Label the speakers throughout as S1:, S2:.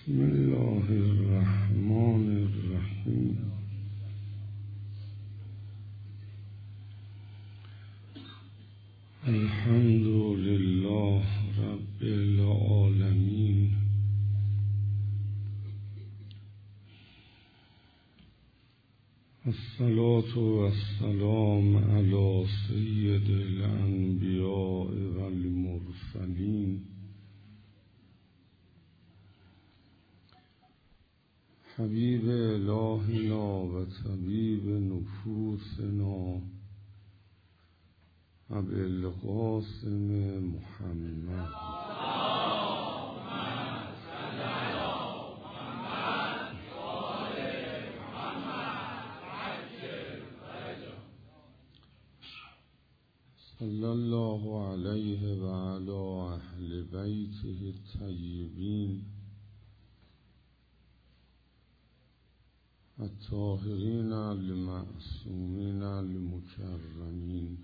S1: بسم الله الرحمن الرحیم. الحمد لله رب العالمین. الصلاة والسلام علی سید الانبیاء والمرسلین حبیب الهنا و طبیب نفوسنا ابوالقاسم محمد. صلی الله علیه و علی اهل بیته الطیبین الطاهرین المعصومین المکرمین.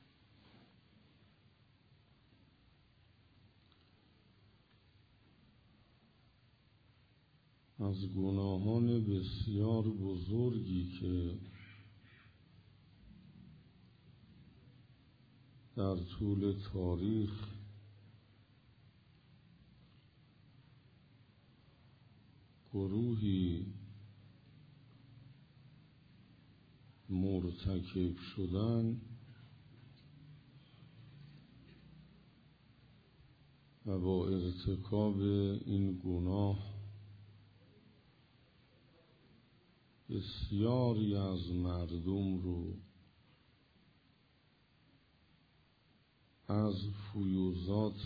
S1: از گناهان بسیار بزرگی که در طول تاریخ گروهی مرتکب شدن و با ارتکاب این گناه بسیاری از مردم رو از فیوضات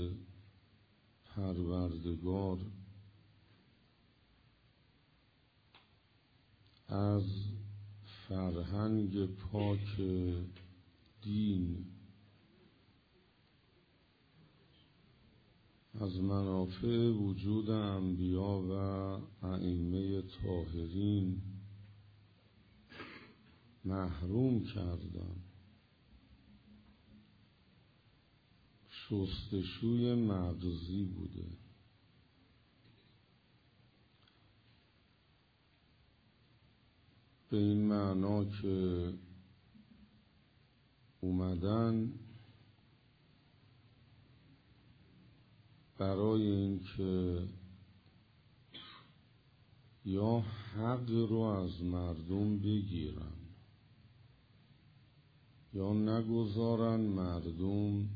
S1: پروردگار، از فرهنگ پاک دین، از منافع وجود انبیا و ائمه طاهرین محروم کردن. شستشوی مغزی بوده. به این معنا که اومدن برای این که یا حق رو از مردم بگیرن یا نگذارن مردم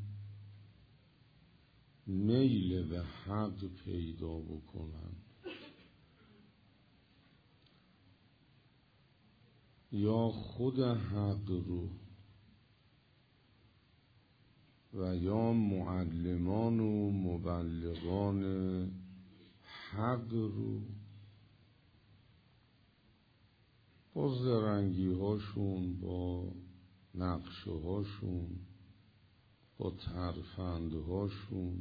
S1: میل به حق پیدا بکنن، یا خود حق رو و یا معلمان و مبلغان حق رو با زرنگی هاشون، با نقشه هاشون، با ترفند هاشون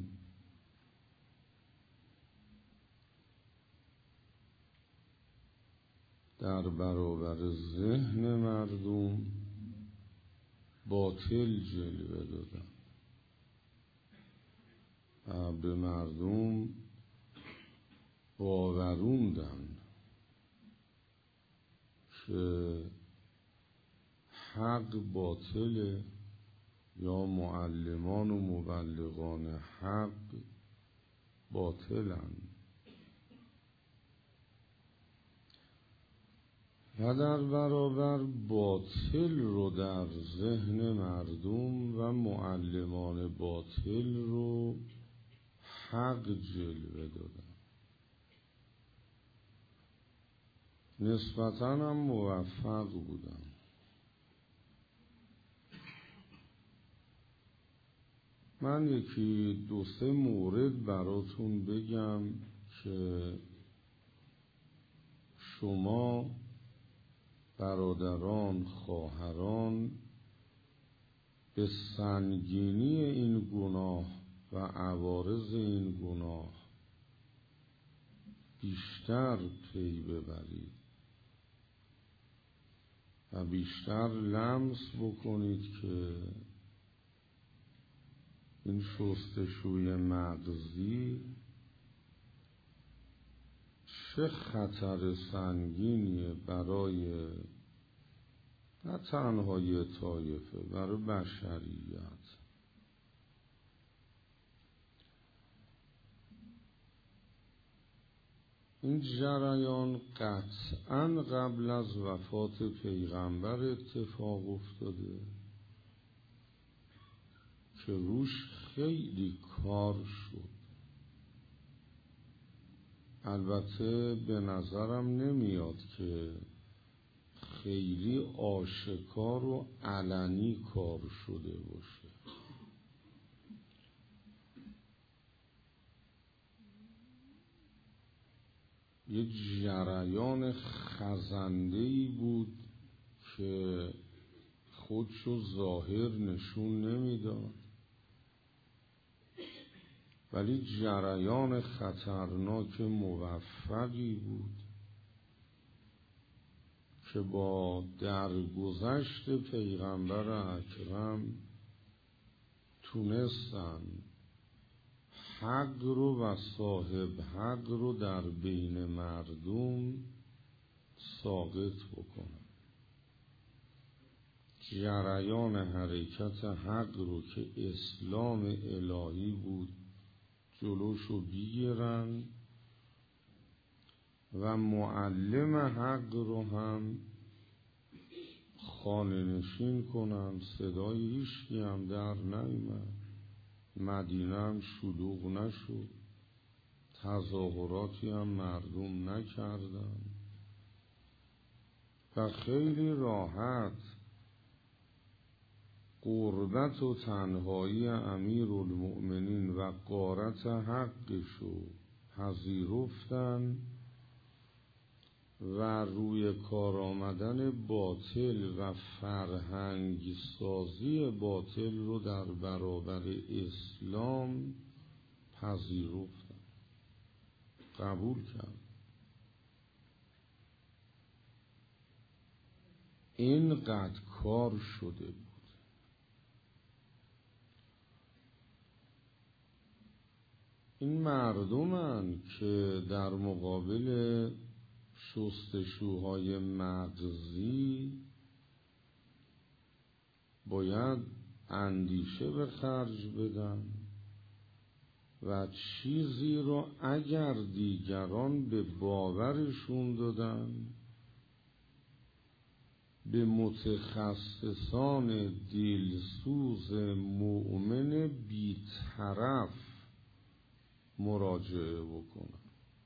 S1: در برابر ذهن مردم باطل جلوه دادن و به مردم باوروندن که حق باطله یا معلمان و مبلغان حق باطلن و در برابر باطل رو در ذهن مردم و معلمان باطل رو حق جلوه دادن. نسبتاً هم موفق بودن. من یکی دو سه مورد براتون بگم که شما برادران، خواهران به سنگینی این گناه و عوارض این گناه بیشتر پی ببرید و بیشتر لمس بکنید که این شستشوی مغزی چه خطر سنگینیه برای نه تنها یه طایفه، برای بشریت. این جریان قطعاً قبل از وفات پیغمبر اتفاق افتاده که روش خیلی کار شد. البته به نظرم نمیاد که خیلی آشکار و علنی کار شده باشه. یه جریان خزنده‌ای بود که خودشو ظاهر نشون نمیداد، ولی جریان خطرناک موفقی بود که با درگذشت پیغمبر اکرم تونستن حق رو و صاحب حق رو در بین مردم ساقط بکنن. جریان حرکت حق رو که اسلام الهی بود جلوشو بگیرن و معلم حق رو هم خانه نشین کنن. صدای هیچکی هم در نیامد، مدینه هم شلوغ نشد، تظاهراتی هم مردم نکردن و خیلی راحت غربت و تنهایی امیرالمؤمنین و غارت حقشو پذیرفتن و روی کار آمدن باطل و فرهنگ سازی باطل رو در برابر اسلام پذیرفتن، قبول کرد. اینقدر کار شده بود. این مردمن که در مقابل شستشوهای مغزی باید اندیشه به خرج بدن و چیزی رو اگر دیگران به باورشون دادن به متخصصان دلسوز مؤمن بی‌طرف مراجعه بکنن.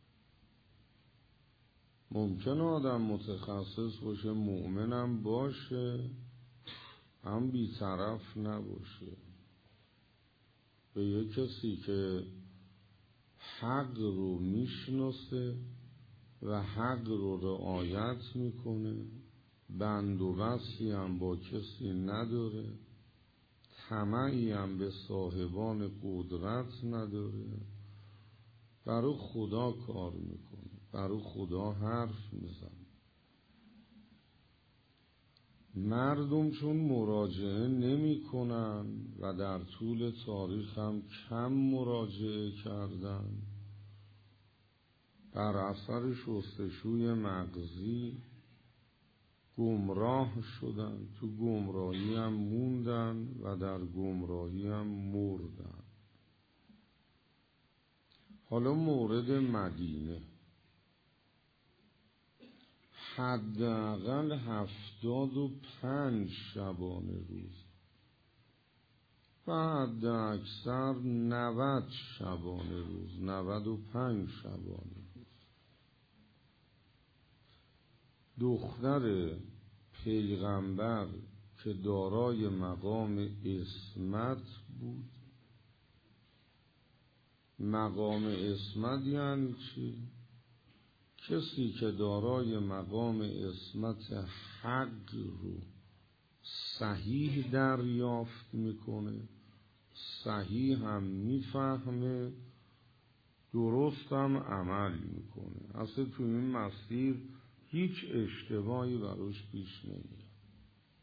S1: ممکنه آدم متخصص باشه، مؤمنم باشه، هم بی‌طرف نباشه. به یک کسی که حق رو میشناسه و حق رو رعایت میکنه، بند و وصلی هم با کسی نداره، طمعی هم به صاحبان قدرت نداره، برای خدا کار میکنه، برای خدا حرف میزنه. مردم چون مراجعه نمی کنن و در طول تاریخ هم کم مراجعه کردن، بر اثر شستشوی مغزی گمراه شدن، تو گمراهی هم موندن و در گمراهی هم مردن. حالا مورد مدینه، حداقل 75 شبانه روز و حد اکثر 90 شبانه روز، 95 شبانه روز دختر پیغمبر که دارای مقام عصمت بود. مقام عصمت یعنی چی؟ کسی که دارای مقام عصمت حق رو صحیح دریافت میکنه، صحیح هم میفهمه، درست هم عمل میکنه، اصلا تو این مسیر هیچ اشتباهی براش پیش نمیاد،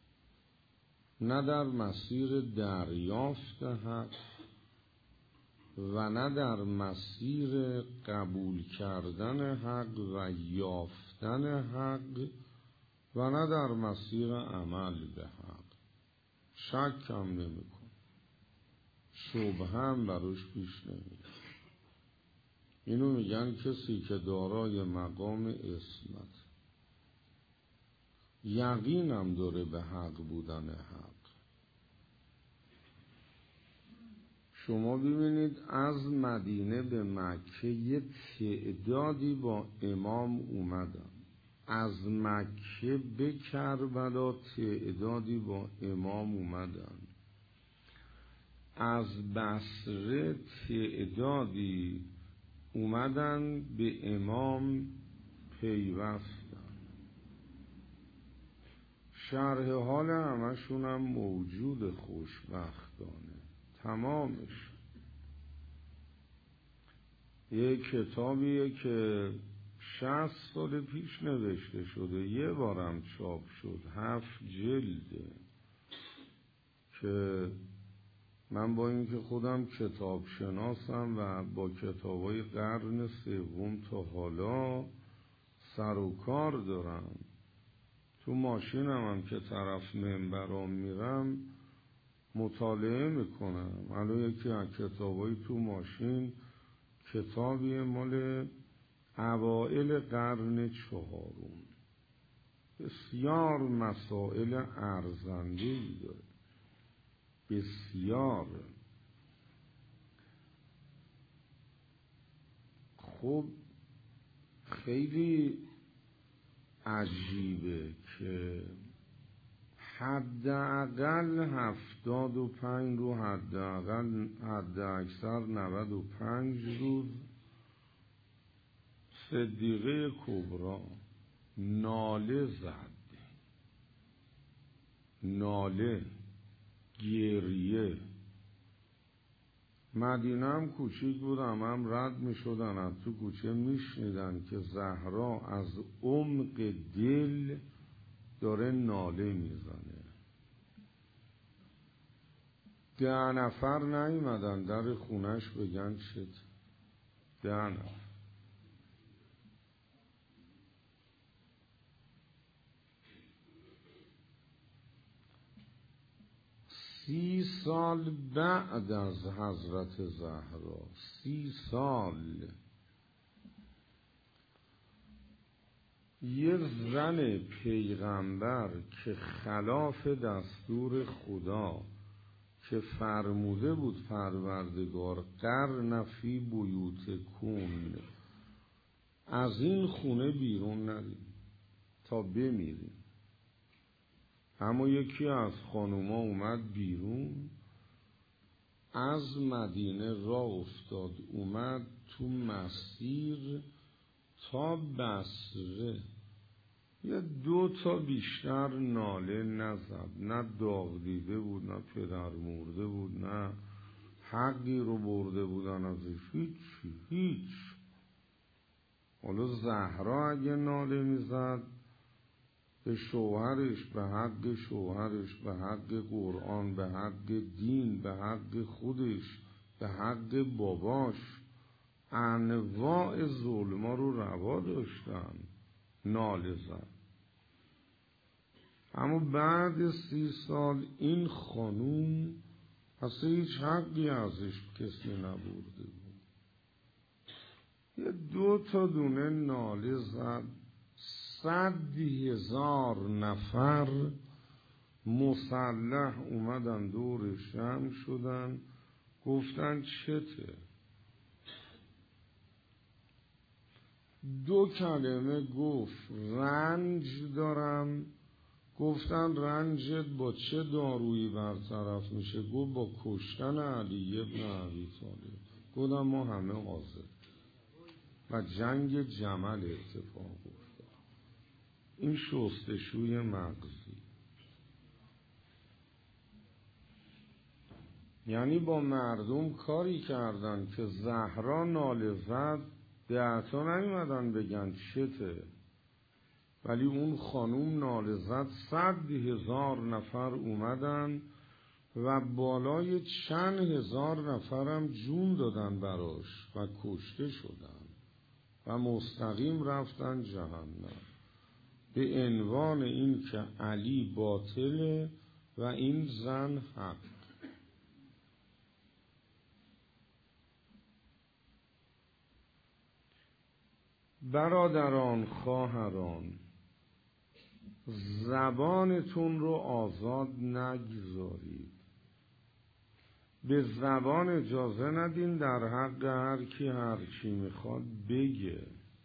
S1: نه در مسیر دریافت حق و نه در مسیر قبول کردن حق و یافتن حق و نه در مسیر عمل به حق. شک هم نمی‌کن، شبهه هم براش پیش نمیاد. اینو میگن کسی که دارای مقام عصمت، یقینم داره به حق بودن حق. شما ببینید از مدینه به مکه یه تعدادی با امام اومدن، از مکه به کربلا تعدادی با امام اومدن، از بصره تعدادی اومدن به امام پیوستن. شرح حال همشون هم موجود خوشبختانه تمامش. یه کتابیه که 60 سال پیش نوشته شده، یه بارم چاپ شد، 7 جلده، که من با اینکه خودم کتاب شناسم و با کتابای قرن سوم تا حالا سر و کار دارم، تو ماشینم که طرف منبرام میرم مطالعه میکنم. الان یکی از کتابای تو ماشین کتابی مال اوائل قرن 4، بسیار مسائل ارزنده‌ای داره، بسیار. خب خیلی عجیبه که حداقل 75 رو، حد اکثر 95 روز صدیقه کبرا ناله زد، ناله، گریه. مدینه هم کوچیک بود، هم رد می شدن، از تو کوچه می شنیدن که زهرا از عمق دل داره ناله می زنه. 10 نفر نیومدن در خونش بگن چت. 10 نفر. سی سال بعد از حضرت زهرا، 30 سال، یه زن پیغمبر که خلاف دستور خدا که فرموده بود پروردگار قرن فی بیوتکن، از این خونه بیرون نریم تا بمیریم. اما یکی از خانوما اومد بیرون، از مدینه راه افتاد، اومد تو مسیر تا بصره، یه 2 تا بیشتر ناله نزد. نه داغ دیده بود، نه پدر مرده بود، نه حقی رو برده بودن ازش، هیچ. حالا زهرا اگه ناله میزد به شوهرش، به حق شوهرش، به حق قرآن، به حق دین، به حق خودش، به حق باباش، انواع ظلما رو روا داشتن، ناله زد. اما بعد 30 سال این خانوم اصلا هیچ حقی ازش کسی نبرده بود، یه 2 تا دونه ناله زد. 100,000 نفر مسلح اومدن دور جمع شدن، گفتن چته؟ 2 کلمه گفت، رنج دارم. گفتن رنجت با چه دارویی برطرف میشه؟ گفت با کشتن علی ابن ابی طالب. گفتم ما همه حاضر. و جنگ جمل اتفاق افتاد. این شستشوی مغزی، یعنی با مردم کاری کردن که زهرا ناله زد، 10 تا نیومدن بگن چته، ولی اون خانوم ناله زد، 100,000 نفر اومدن و بالای چند هزار نفرم جون دادن براش و کشته شدن و مستقیم رفتن جهنم به عنوان این که علی باطله و این زن حق. برادران، خواهران، زبانتون رو آزاد نگذارید، به زبان اجازه ندین در حق هر کی هر چی میخواد بگه.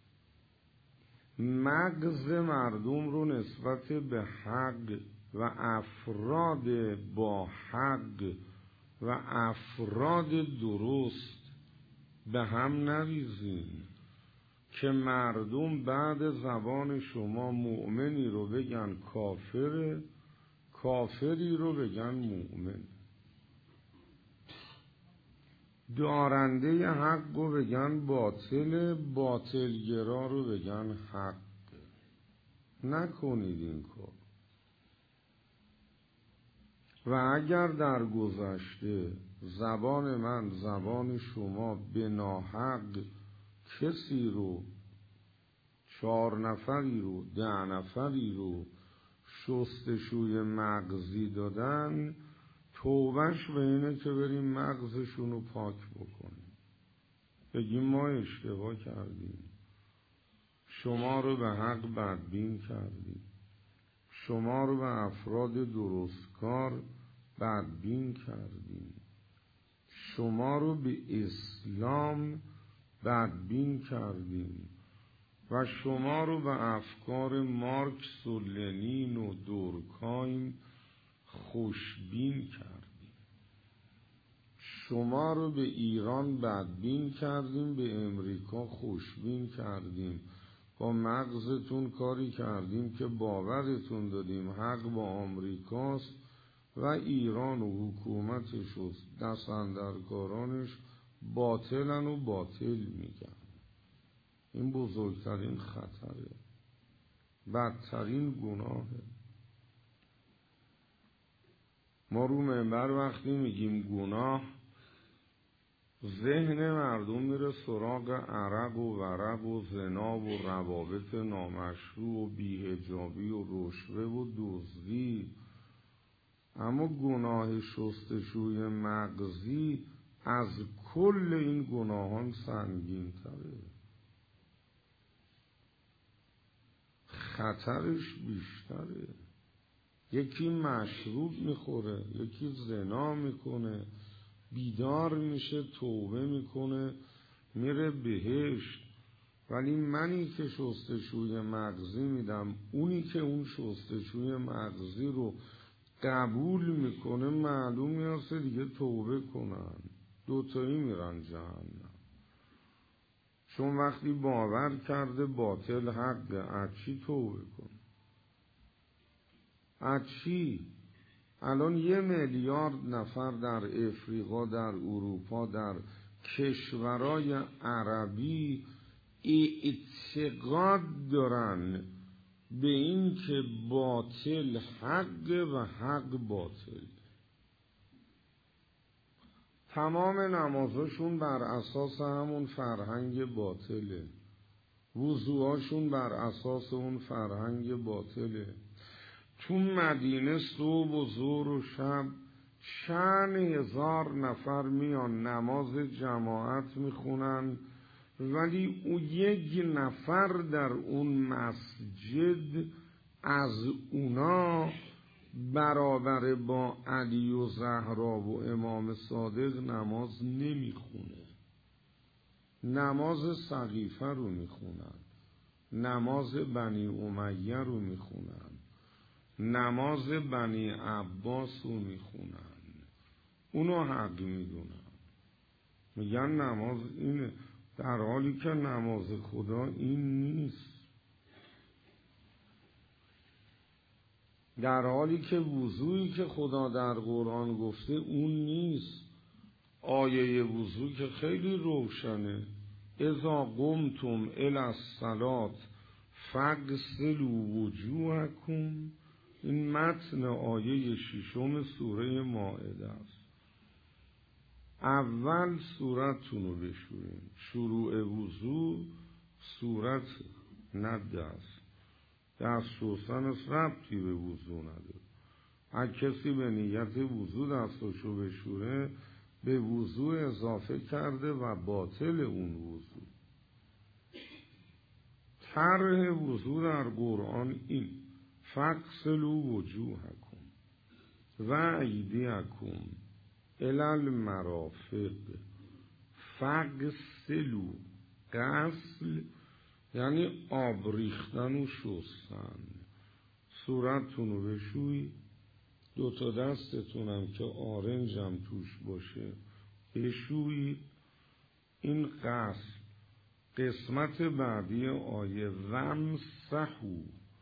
S1: مغز مردم رو نسبت به حق و افراد با حق و افراد درست به هم نریزین که مردم بعد زبان شما مؤمنی رو بگن کافر، کافری رو بگن مؤمن، دارنده حق رو بگن باطل، باطلگرا رو بگن حق. نکنید این کار. و اگر در گذشته زبان من، زبان شما به ناحق کسی رو، 4 نفری رو، 10 نفری رو شستشوی مغزی دادن، توبهش به اینه که بریم مغزشون رو پاک بکنیم، بگیم ما اشتباه کردیم، شما رو به حق بدبین کردیم، شما رو به افراد درستکار بدبین کردیم، شما رو به اسلام بدبین کردیم و شما رو به افکار مارکس و لنین و دورکایم خوشبین کردیم، شما رو به ایران بدبین کردیم، به امریکا خوشبین کردیم، با مغزتون کاری کردیم که باورتون دادیم حق با آمریکاست و ایران و حکومتش و دستاندرکارانش باطلن و باطل میگن. این بزرگترین خطره، بدترین گناهه. ما رو منبر وقتی میگیم گناه، ذهن مردم میره سراغ عرق و ورق و زنا و روابط نامشروع و بی‌حجابی و رشوه و دزدی. اما گناه شستشوی مغزی از کل این گناهان سنگین تره، خطرش بیشتره. یکی مشروب میخوره، یکی زنا میکنه، بیدار میشه، توبه میکنه، میره بهشت، ولی منی که شستشوی مغزی میدم، اونی که اون شستشوی مغزی رو قبول میکنه، معلوم میاسته دیگه توبه کنن، دوتایی میرن جهنم. چون وقتی باور کرده باطل حقه، از چی توبه کنه؟ از چی؟ الان 1 میلیارد نفر در افریقا، در اروپا، در کشورهای عربی اعتقاد دارن به این که باطل حق و حق باطل. تمام نمازشون بر اساس همون فرهنگ باطله، وضوهاشون بر اساس اون فرهنگ باطله. تو مدینه صبح و ظهر و شب چند هزار نفر میان نماز جماعت میخونن، ولی او 1 نفر در اون مسجد از اونا برابر با علی و زهرا و امام صادق نماز نمیخونه. نماز سقیفه رو میخونن، نماز بنی امیه رو میخونن، نماز بنی عباس رو میخونن، اونو حق میدونن، میگن نماز اینه، در حالی که نماز خدا این نیست، در حالی که وضوئی که خدا در قرآن گفته اون نیست. آیه وضو که خیلی روشنه، اذا قمتم الی الصلاة فاغسلوا وجوهکم این متن آیه 6 سوره مائده است. اول صورتتون رو بشورین. شروع وضو صورت نه دست شستن ربطی به وضو نداره. هر کسی به نیت وضو دستاشو بشوره به وضو اضافه کرده و باطل اون وضو. طرح وضو در قرآن این: فاغسلوا وجوهکم و ایدیکم الی المرافق. فاغسلوا، غسل یعنی آب ریختن و شستن. صورتتون رو بشویید، 2 دستتونم که آرنجم توش باشه بشویید. این غسل. قسمت بعدی آیه: وامسحوا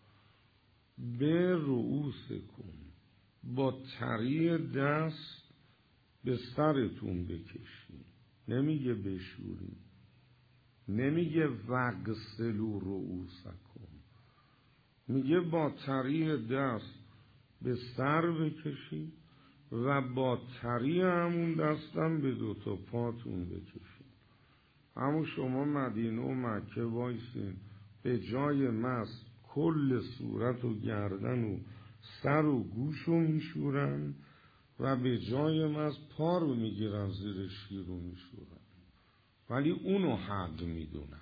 S1: به رؤوسکم، با تری دست به سرتون بکشید. نمیگه بشورید، نمیگه وغسلوا رؤوسکم، میگه با تری دست به سر بکشید و با تری همون دستم به 2 پاتون بکشید. همون شما مدینه و مکه وایسین، به جای مس کل صورت و گردن و سر و گوش رو میشورن و به جای مس پا رو میگیرن زیر شیر رو میشورن، ولی اونو حق میدونن.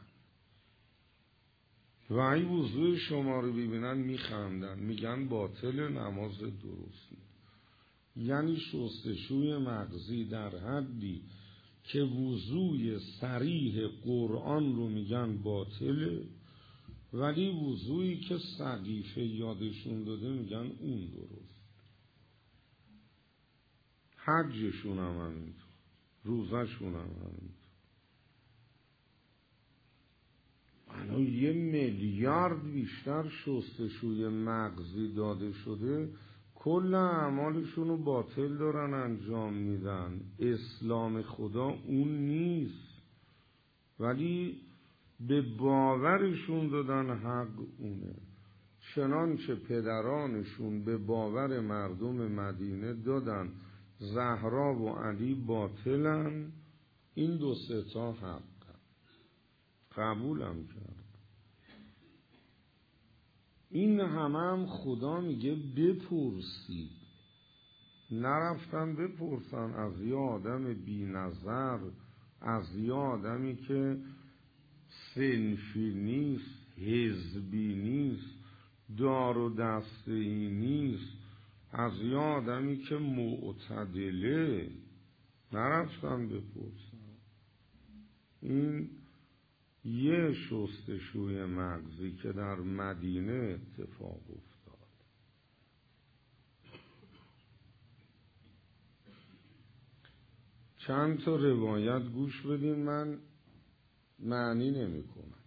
S1: و این وضوع شما رو ببینن میخندن، میگن باطل، نماز درست نیست. یعنی شستشوی مغزی در حدی که وضوع صریح قرآن رو میگن باطله، ولی وضوعی که سقیفه یادشون داده میگن اون درست. حجشون هم همینطور، روزشون هم همینطور. الان 1 میلیارد بیشتر شستشوی مغزی داده شده، کل اعمالشون رو باطل دارن انجام میدن. اسلام خدا اون نیست، ولی به باورشون دادن حق اونه. چنانچه پدرانشون به باور مردم مدینه دادن زهرا و علی باطلن، این 2 تا حق قبولم کرد. این هم خدا میگه بپرسید. نرفتن بپرسن از یه آدم بی نظر، از یه آدمی که صنفی نیست، حزبی نیست، دار و دسته‌ای نیست، از یه آدمی که معتدله. نرفتن بپرسن. این یه شستشوی مغزی که در مدینه اتفاق افتاد. چند تا روایت گوش بدین، من معنی نمی کنم.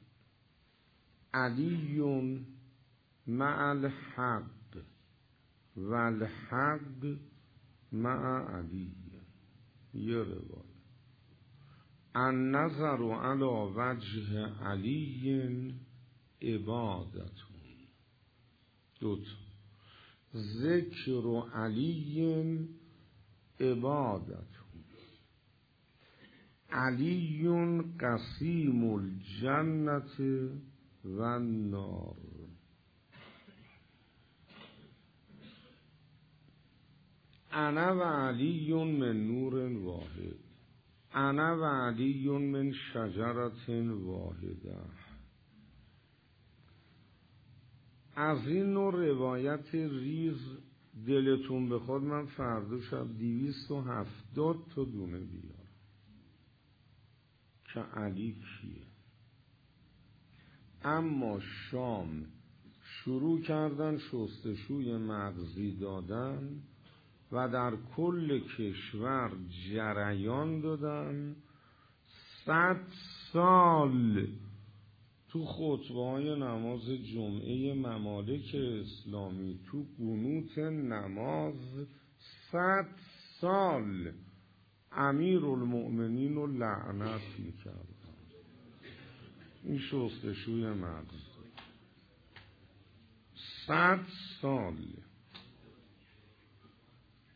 S1: علی مع الحق و الحق مع علی. یه روایت: النظر علی وجه علی عبادتون. 2 ذکر علی عبادتون. علی قسیم الجنت و النار. انا و علی من نور واحد، انا و علی من شجرت واحده. از این نوع روایت ریز دلتون بخواد من فردا شب 270 تا دونه بیارم که علی کیه. اما شام شروع کردن شستشوی مغزی دادن و در کل کشور جریان دادن. 100 سال تو خطبه‌های نماز جمعه ممالک اسلامی، تو قنوت نماز 100 سال امیرالمؤمنین رو لعنت میکردن. این شستشوی مغز 100 سال.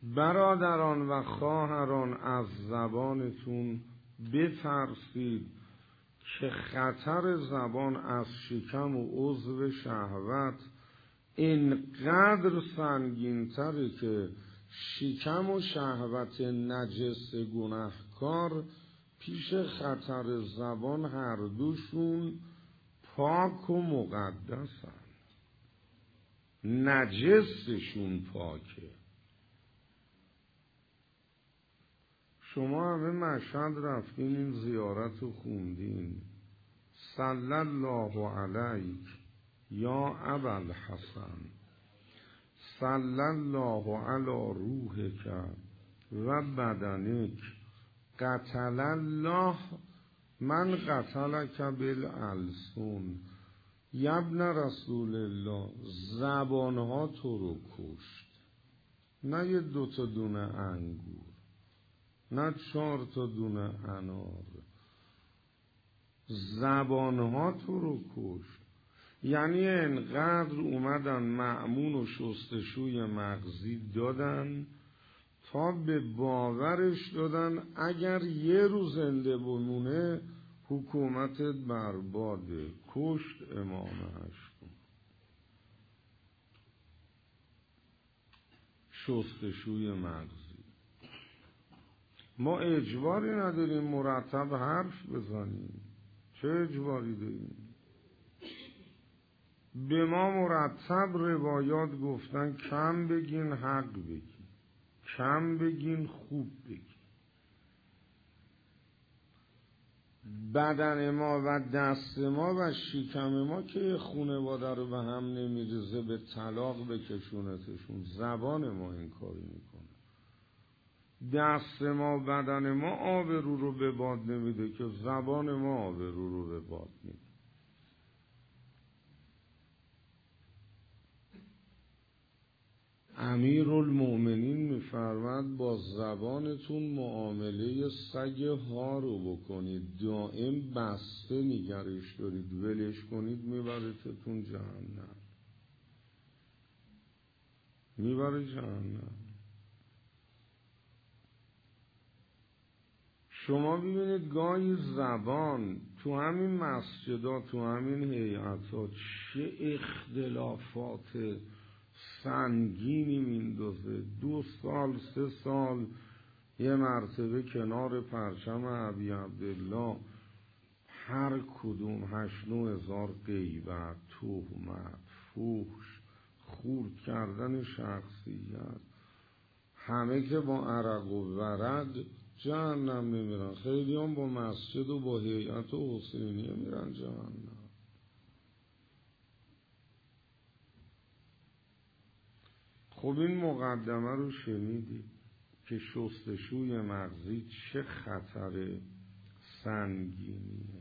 S1: برادران و خواهران از زبانتون بترسید که خطر زبان از شکم و عضو شهوت اینقدر سنگین‌تره که شکم و شهوت نجس گناهکار پیش خطر زبان هر دوشون پاک و مقدسن. نجسشون پاکه. شما همه مشهد رفتین این زیارت رو خوندین. صلی الله علیک یا ابوالحسن، صلی الله علی روحک و بدنک، قتل الله من قتلک بالالسن. یبن رسول الله، زبانها تو رو کشت، نه یه 2 دونه انگور، نه 4 دونه انار. زبانها تو رو کشت. یعنی انقدر اومدن مأمون و شستشوی مغزی دادن تا به باورش دادن اگر یه روز زنده بمونه حکومتت برباده. کشت امام هشتم. شستشوی مغزی. ما اجباری نداریم مرتب حرف بزنیم. چه اجباری داریم؟ به ما مرتب روایات گفتن کم بگین حق بگین، کم بگین خوب بگین. بدن ما و دست ما و شکم ما که خانواده رو به هم نمیریزه به طلاق بکشونتشون. زبان ما این کاری میکنه. دست ما بدن ما آبرو رو به باد نمیده که زبان ما آبرو رو به باد میده. امیرالمؤمنین میفرماد با زبانتون معامله سگ ها رو بکنید. دائم بسته نگرش دارید، ولش کنید میبرتتون جهنم. میبره جهنم. شما ببینید گاهی زبان تو همین مسجدها، تو همین هیئت‌ها چه اختلافات سنگینی میندازه. 2 سال 3 سال یه مرتبه کنار پرچم ابی عبدالله هر کدوم 8-9 هزار غیبت، تهمت، فحش، خورد کردن شخصیت، همه که با عرق و ورق جهنم نمیرن. خیلی هم با مسجد و با هیئت و حسینیه میرن جهنم. خب این مقدمه رو شنیدید که شستشوی مغزی چه خطر سنگینیه.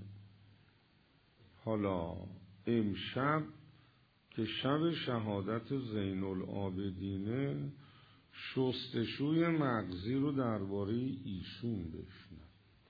S1: حالا امشب که شب شهادت زین العابدینه، شستشوی مغزی رو درباره ایشون بشنوید.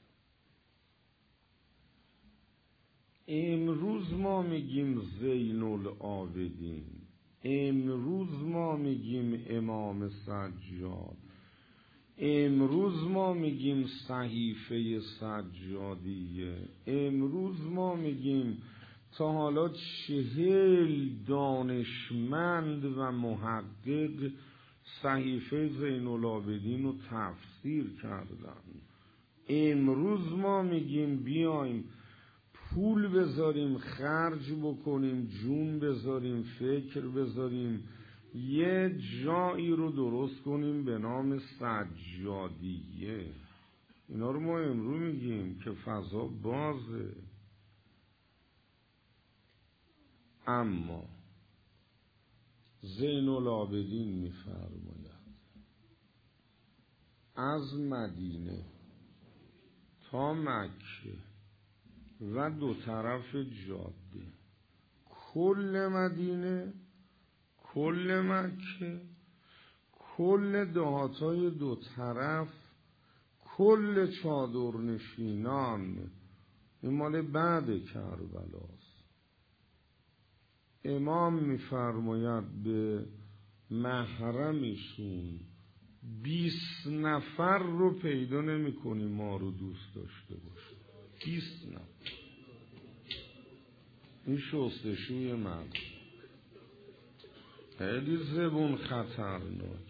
S1: امروز ما میگیم زین العابدین، امروز ما میگیم امام سجاد، امروز ما میگیم صحیفه سجادیه، امروز ما میگیم تا حالا 40 دانشمند و محقق صحیفه زین العابدین رو تفسیر کردن. امروز ما میگیم بیایم پول بذاریم، خرج بکنیم، جون بذاریم، فکر بذاریم، یه جایی رو درست کنیم به نام سجادیه. اینا رو ما امروز میگیم که فضا بازه. اما زین العابدین میفرماید از مدینه تا مکه و 2 طرف جاده، کل مدینه، کل مکه، کل دهاتای 2 طرف، کل چادرنشینان، این مال بعد کربلاست. امام میفرماید به محرمشون 20 نفر رو پیدا نمی کنی ما رو دوست داشته باشه. 20 نفر. این شستشوی من خیلی زبون خطرناک،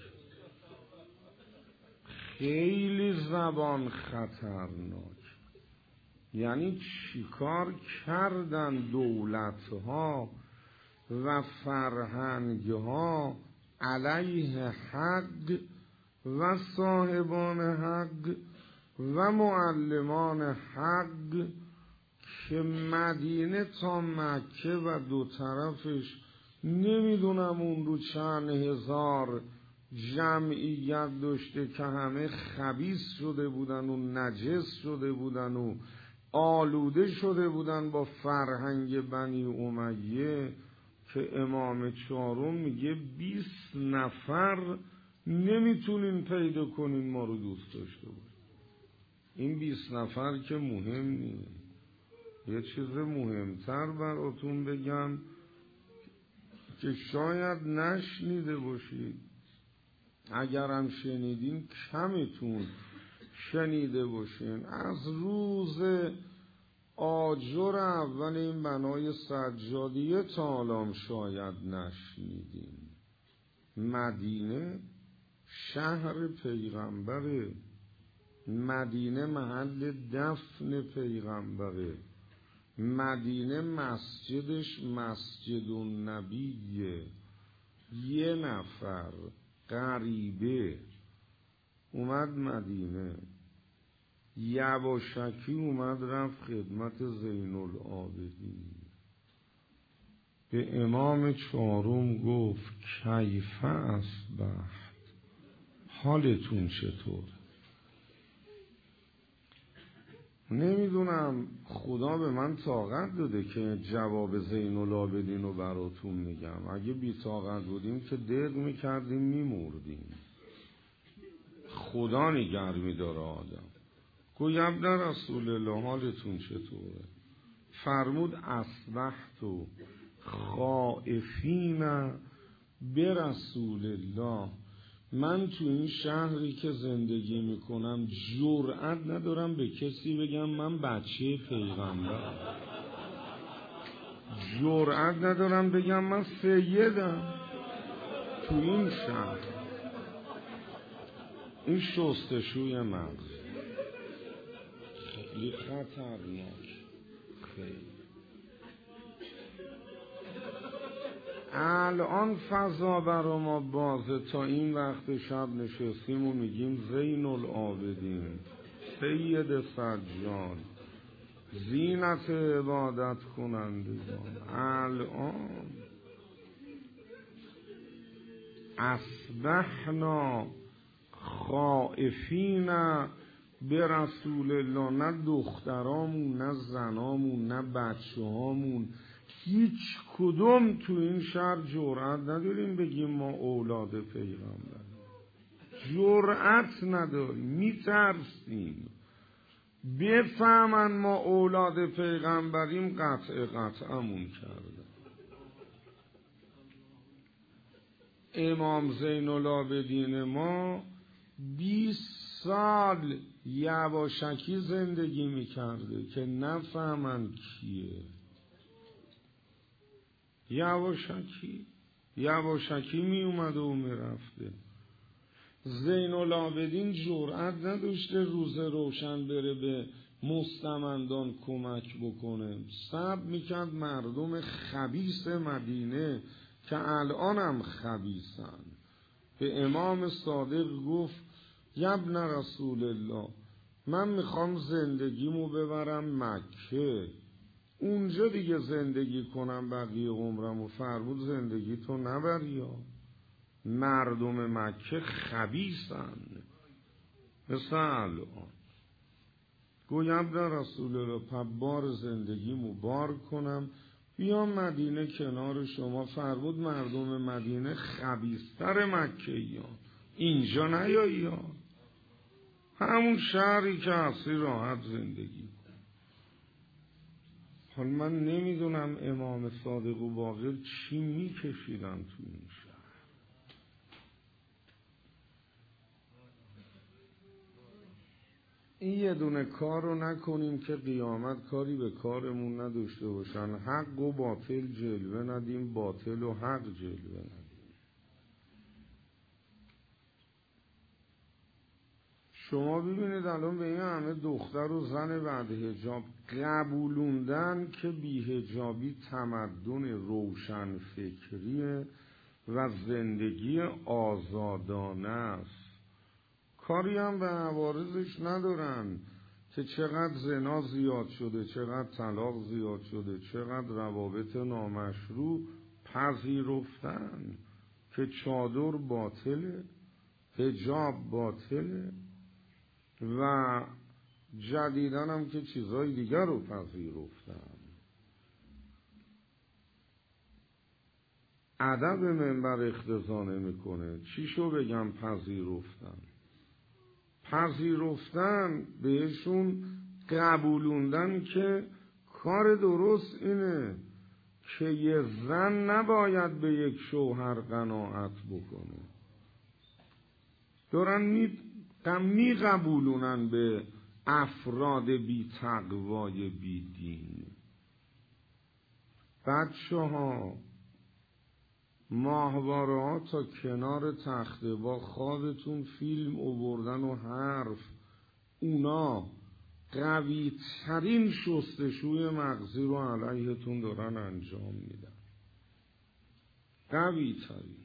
S1: خیلی زبان خطرناک. یعنی چیکار کردن دولت‌ها و فرهنگ‌ها علیه حق و صاحبان حق و معلمان حق که مدینه تا مکه و دو طرفش نمیدونم اون رو چند هزار جمعیت داشته که همه خبیث شده بودن و نجس شده بودن و آلوده شده بودن با فرهنگ بنی امیه، که امام چهارم میگه 20 نفر نمیتونین پیدا کنین ما رو دوست داشته باشین. این 20 نفر که مهم نیست. یه چیز مهمتر براتون بگم که شاید نشنیده باشید، اگرم شنیدین کمتون شنیده باشین. از روز آجر اول این بنای سجادیه تا الان شاید نشنیدین. مدینه شهر پیغمبره، مدینه محل دفن پیغمبره، مدینه مسجدش مسجد النبیه. یه نفر غریبه اومد مدینه، یواشکی اومد رفت خدمت زین العابدین، به امام چهارم گفت کیف اصبحت، حالتون چطور؟ نمیدونم خدا به من طاقت داده که جواب زین العابدین رو براتون میگم. اگه بی طاقت بودیم که دق میکردیم میمردیم. خدا نگه میداره آدم. گویم در رسول الله حالتون چطوره؟ فرمود اصبحت خائفین به رسول الله، من تو این شهری که زندگی میکنم جرأت ندارم به کسی بگم من بچه پیغمبر، جرأت ندارم بگم من سیدم تو این شهر. این شستشوی مغز خیلی خطرناک. خیلی الان فضا برا ما بازه، تا این وقت شب نشستیم و میگیم زین العابدین، سید سجاد، زینت عبادت کنندگان. الان اصبحنا خائفین به رسول الله، نه دخترامون نه زنامون نه بچه هامون هیچ کدوم تو این شهر جرأت نداریم بگیم ما اولاد پیغمبر، جرأت نداریم، میترسیم بفهمن ما اولاد پیغمبریم قطعمون کرده. امام زین العابدین ما 20 سال یواشکی زندگی میکرده که نفهمن کیه. یواشکی می اومده و می رفته. زین العابدین جرأت نداشته روز روشن بره به مستمندان کمک بکنه، صبر میکرد مردم خبیث مدینه که الان هم خبیثن. به امام صادق گفت ابن رسول الله، من میخوام زندگیمو ببرم مکه، اونجا دیگه زندگی کنم بقیه عمرم. و فرمود زندگی تو نبریا، مردم مکه خبیثن مثل الان. گویم در رسول الله بار زندگیمو بار کنم بیام مدینه کنار شما. فرمود مردم مدینه خبیثتر مکه‌ایان، اینجا نیایی، همون شهری که هستی راحت زندگی. حال من نمیدونم امام صادق و باقر چی میکشیدن تو این شهر. این یه دونه کار رو نکنیم که قیامت کاری به کارمون نداشته باشن. حق و باطل جلوه ندیم، باطل و حق جلوه ندیم. شما ببینید الان به این همه دختر و زن بعد حجاب قبولوندن که بی‌حجابی تمدن روشن فکریه و زندگی آزادانه است. کاری هم به عوارضش ندارن که چقدر زنا زیاد شده، چقدر طلاق زیاد شده، چقدر روابط نامشروع. پذیرفتن که چادر باطله، حجاب باطله و جدیدن هم که چیزهای دیگر رو پذیرفتن. ادب منبر اقتضا نمیکنه. چیشو بگم پذیرفتن بهشون قبولوندن که کار درست اینه که یه زن نباید به یک شوهر قناعت بکنه. دارن می قبولونن به افراد بی تقوای بی دین. بچه ها ماهواره ها تا کنار تخته با خوابتون فیلم آوردن و حرف. اونا قوی ترین شستشوی مغزی رو علیهتون دارن انجام میدن. قوی ترین.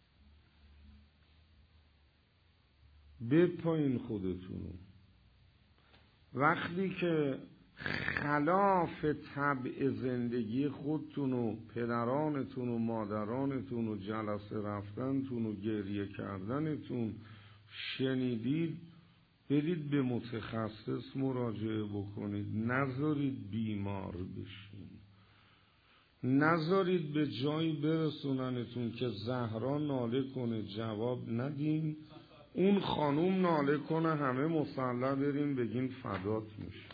S1: بپایین خودتونو. وقتی که خلاف طبع زندگی خودتون و پدرانتون و مادرانتون و جلسه رفتنتون و گریه کردنتون شنیدید، برید به متخصص مراجعه بکنید. نذارید بیمار بشین. نذارید به جایی برسوننتون که زهرا ناله کنه جواب ندین، اون خانوم ناله کنه همه مسلح بریم بگین فدات میشه.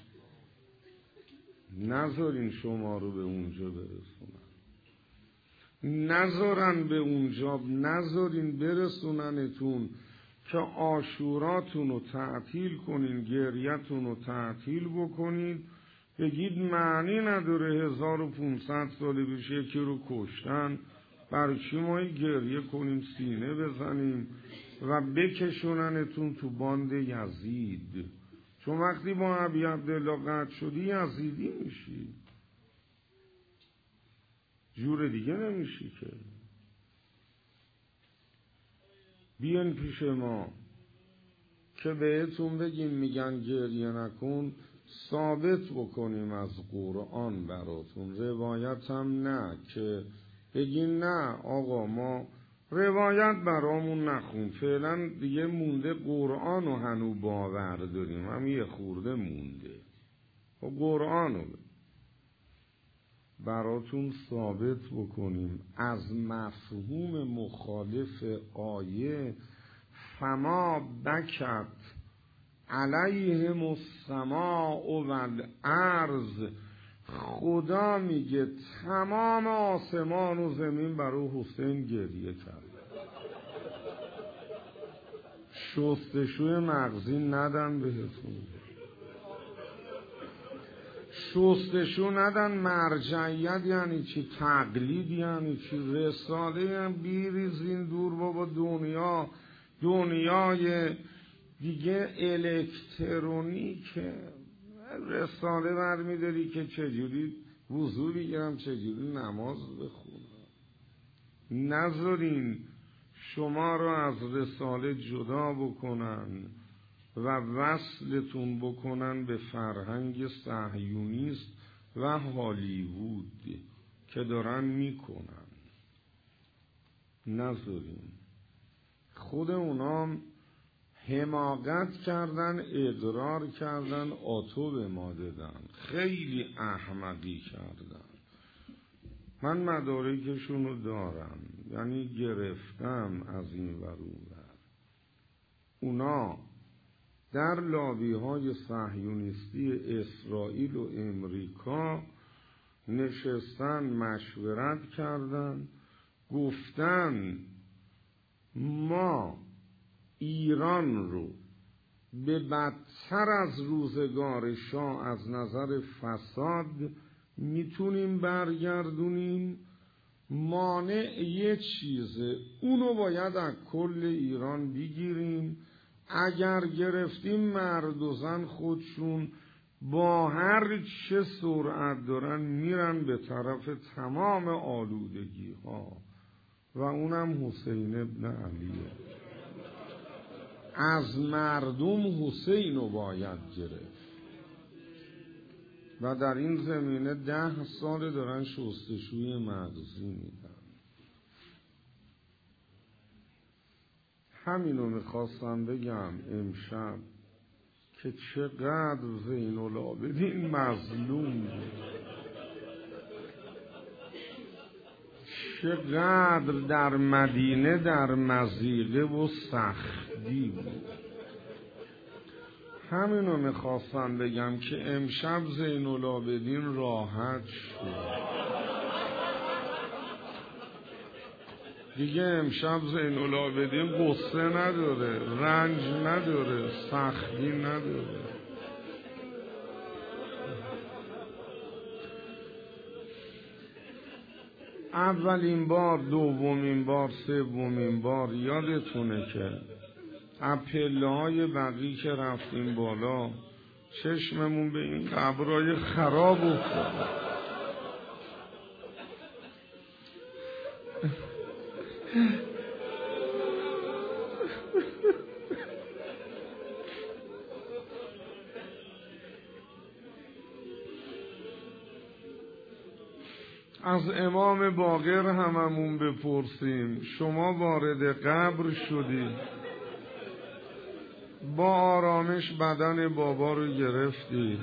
S1: نذارین شما رو به اونجا برسونن. نذارن به اونجا، نذارین برسوننتون که عاشوراتون رو تعطیل کنین، گریتون رو تعطیل بکنید، بگید معنی نداره 1500 سال پیش یکی رو کشتن، برای چی ما گریه کنیم، سینه بزنیم و بکشوننتون تو باند یزید. چون وقتی با ابی عبدالله قطع شدی یزیدی میشی، جور دیگه نمیشی که. بیان پیش ما که بهتون بگیم میگن گریه نکن، ثابت بکنیم از قرآن براتون. روایت هم نه که بگین نه آقا ما روایت برامون نخون، فعلا دیگه مونده قرآن و هنو باور داریم، هم یه خورده مونده و قرآن رو براتون ثابت بکنیم از مفهوم مخالف آیه. فما بکت علیهم السماء والارض. خدا میگه تمام آسمان و زمین برای حسین گریه کرد. شستشوی مغزی ندن بهتون، شستشو ندن. مرجعیت یعنی چی؟ تقلید یعنی چی؟ رساله هم بیریزین دور بابا. دنیای دیگه الکترونیکه. رساله برمیداری که چجوری وضو بگیرم، چجوری نماز بخونم. نذارین شما رو از رساله جدا بکنن و وصلتون بکنن به فرهنگ صهیونیست و هالیوود که دارن میکنن. نذارین. خود اونام حماقت کردن، اقرار کردن، آتو به ما دادن، خیلی احمقی کردن. من مدارکشون رو دارم، یعنی گرفتم از این ور اون ور. اونا در لابی های صهیونیستی اسرائیل و امریکا نشستن، مشورت کردن، گفتن ما ایران رو به بدتر از روزگار شاه از نظر فساد میتونیم برگردونیم. مانع یه چیزه، اونو باید از کل ایران بگیریم. اگر گرفتیم مرد و زن خودشون با هر چه سرعت دارن میرن به طرف تمام آلودگی ها و اونم حسین ابن علیه. از مردم حسین رو باید گرفت و در این زمینه 10 سال دارن شستشوی مغزی میدن. همینو میخواستم بگم امشب که چقدر زین العابدین مظلوم بود، چقدر در مدینه در مضیقه و سختی بود. همینو میخواستم بگم که امشب زین العابدین راحت شد. دیگه امشب زین العابدین غصه نداره، رنج نداره، سختی نداره. اولین بار، دومین بار، سومین بار یادتونه که پله های بقی که رفتیم بالا چشممون به این قبرهای خراب افتاد. از امام باقر هممون بپرسیم، شما وارد قبر شدی، با آرامش بدن بابا رو گرفتی،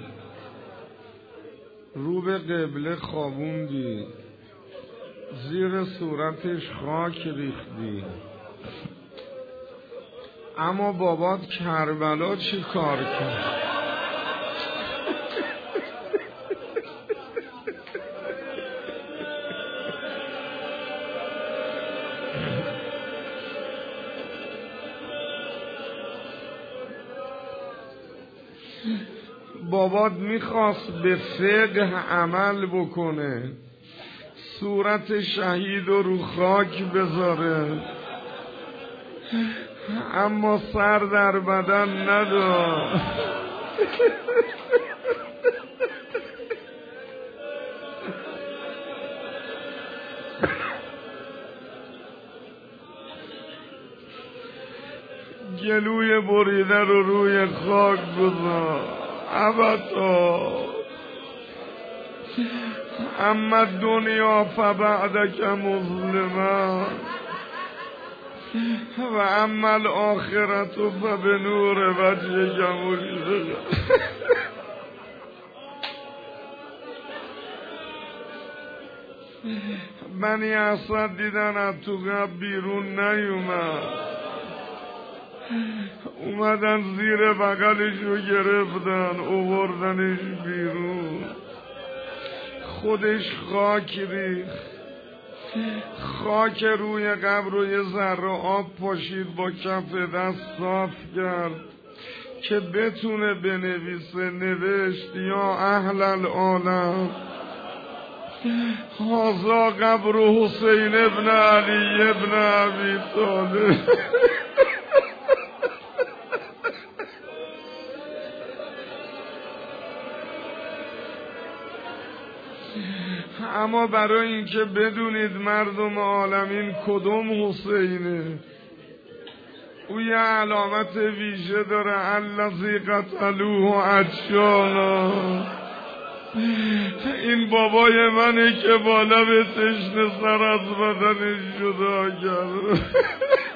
S1: رو به قبله خوابوندی، زیر صورتش خاک ریختی، اما بابات کربلا چی کار کرد؟ بابات میخواست به فقه عمل بکنه، صورت شهید رو خاک بذاره، اما سر در بدن نداشت. گلوی بریده رو روی خاک گذاشت. ابدا اما الدنیا فبعدک مظلما و اما الاخرت فبنور وجهک مشرقا. بنی اسد دیدن از تو قبر بیرون نیومد، اومدن زیر بغلشو گرفتن اووردنش بیرون، خودش خاک ریخت، خاک روی قبر رو یه ذره آب پاشید با کف دست صاف کرد که بتونه بنویسه. نوشت یا اهل العالم هذا قبر حسین ابن علی ابن ابی طالب. اما برای اینکه بدونید مردم عالمین کدوم حسینه، او یه علامت ویژه داره، الذی قتلوه عطشانا. این بابای منه که با لب تشنه سر از بدنش جدا کرد.